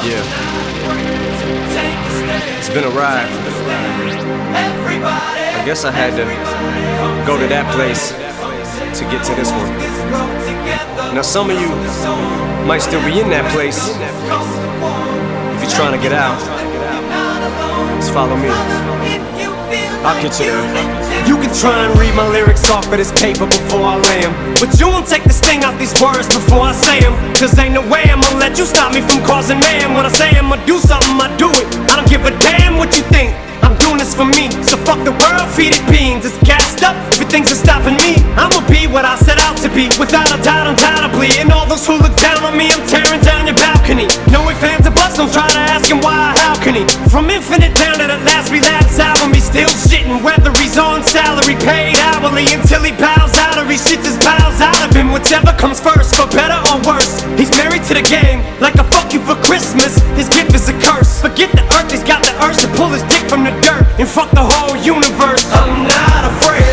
Yeah. It's been a ride. I guess I had to go to that place to get to this one. Now some of you might still be in that place. If you're trying to get out, just follow me. I'll get you there. You can try and read my lyrics off of this paper before I lay them, but you won't take the sting out these words before I say them. Cause ain't no way I'ma let you stop me from causing mayhem. When I say I'ma do something, I do it. I don't give a damn what you think. I'm doing this for me, so fuck the world, feed it beans. It's gassed up, everything's just stopping me. I'ma be what I set out to be, without a doubt, undoubtedly. And all those who look down on me, I'm tearing down your balcony. No ifs, ands, or buts, don't try to ask him why or how can he. From Infinite down to the last relapse album, he's still shitting. Whether he's on salary, paid hourly, until he bows out or he shit just bows out of him. Whichever comes first, for better or worse. He's married to the game, like a fuck you for Christmas. His gift is a curse. Forget the earth, he's got the urge to pull his dick from the dirt and fuck the whole universe. I'm not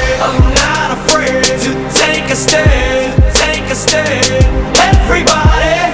afraid to take a stand, take a stand. Everybody,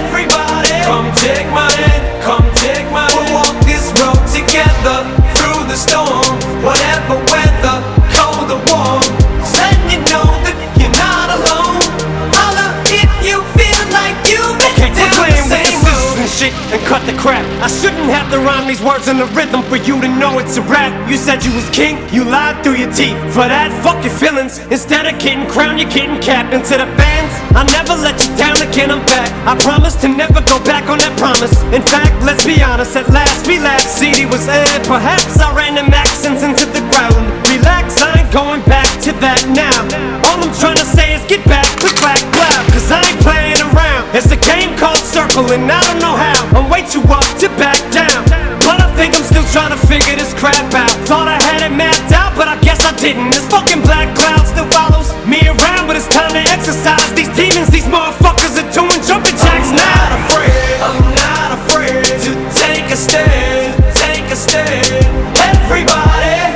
come take my hand, come take my hand. We'll walk this road together through the storm, whatever weather, cold or warm. Letting you know that you're not alone. Holla if you feel like you've been down the same road. And shit, and cut the crap. I shouldn't have to rhyme these words in the rhythm for you to know it's a rap. You said you was king, you lied through your teeth. For that, fuck your feelings. Instead of getting crowned, you're getting capped. And to the fans, I never let you down again, I'm back. I promise to never go back on that promise. In fact, let's be honest, at last we laughed. CD was aired, perhaps I ran them accents into the ground. Relax, I ain't going back to that now. All I'm trying to say is get back, click, clack, clap. Cause I ain't playing around. It's a game called Circle and I don't know how. I'm way too up to back down, but I think I'm still trying to figure this crap out. Thought I had it mapped out, but I guess I didn't. This fucking black cloud still follows me around, but it's time to exercise these demons. These motherfuckers are doing jumping jacks now. I'm not afraid to take a stand, take a stand. Everybody,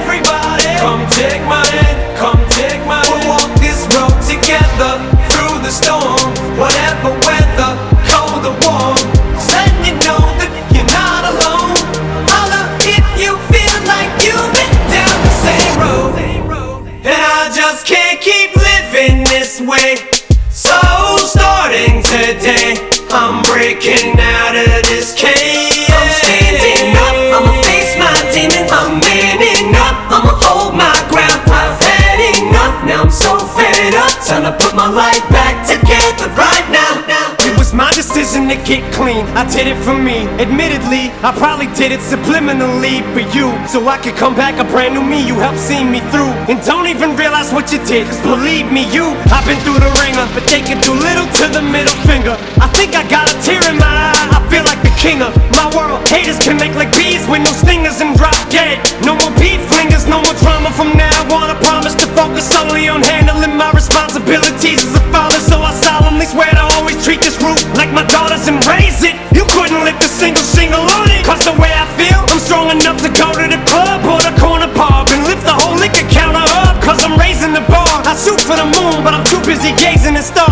come take my hand, come take my hand. We'll walk this road together through the storm, whatever weather, cold or warm. Letting you know that you're not alone. Holla if you feel like you've been down the same road. And I just can't keep living this way. So starting today, I'm breaking out of this cage. I'm standing up, I'ma face my demons. I'm manning up, I'ma hold my ground. I've had enough, now I'm so fed up. Time to put my life back together right now. It was my decision to get clean, I did it for me. Admittedly, I probably did it subliminally for you, so I could come back a brand new me. You helped see me through, and don't even realize what you did. Cause believe me, I've been through the ringer, but they can do little to the middle finger. I think I got a tear in my eye, I feel like the king of my world. Haters can make like bees with no stingers and drop dead. No more beef flingers, no more drama from now on. I promise to focus solely on handling my responsibilities as a father. So I solemnly swear to always treat this roof like my daughters and raise it. You couldn't lift a single shingle on it. Cause the way I feel, I'm strong enough to go to the club or the corner pub and lift the whole liquor counter up. Cause I'm raising the bar. I shoot for the moon, but I'm too busy gazing at stars.